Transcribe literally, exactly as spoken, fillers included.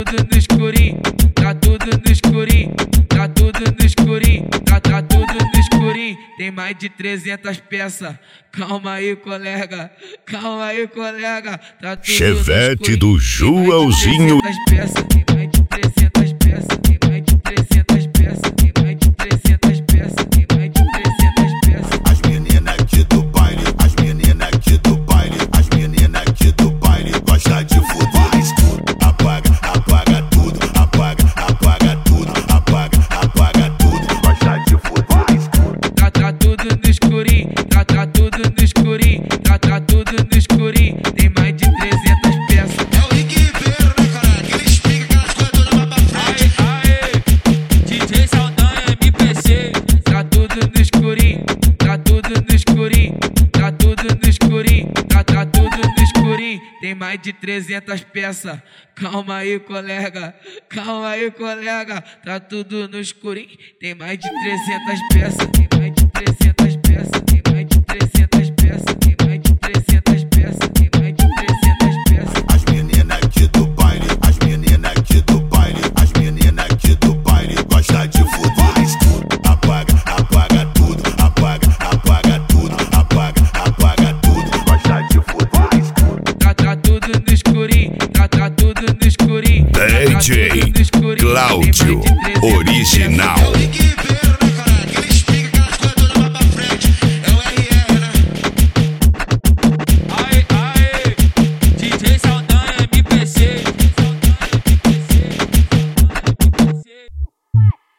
tudo no escurinho, tá tudo no escurinho, tá tudo no escurinho, tá, tá tudo no escurinho. Tem mais de trezentas peças. Calma aí, colega, calma aí, colega. Tá tudo Chevette do Joãozinho. Tem mais de trezentas peças, tem mais de trezentas peças, tem mais de trezentas peças, tem mais de trezentas peças, tem mais de trezentas peças. As meninas aqui do baile, as meninas aqui do baile, as meninas aqui do baile gostam de fuder escuro. Apaga, apaga tudo, apaga, apaga tudo, apaga, apaga tudo, gosta de fuder escuro. Tá, tá tudo no escurinho, tá, tá tudo no escurinho, tá, tá tudo no escurinho. Tem mais de trezentas peças. É o Rick Ribeiro, né, caralho? Que ele explica aquelas coisas todas mais pra frente. Aê, aê, D J Saldanha, M P C. Tá tudo no escurinho, tá tudo no escurinho, tá tudo no escurinho, tá, tá tudo no escurinho. Tem mais de trezentas peças. Calma aí, colega, calma aí, colega. Tá tudo no escurinho. Tem mais de trezentas peças, tem mais de trezentas peças, tem mais de trezentas peças, tem mais de trezentas peças, tem mais de trezentas peças. As meninas aqui do baile, as meninas aqui do baile, as meninas aqui do baile gostam de fuder escuro. Apaga, apaga tudo, apaga, apaga tudo, apaga, apaga tudo, gosta de fuder escuro. Tá, tá tudo no escurinho, tá, tá tudo no escurinho. D J Cláudio Original.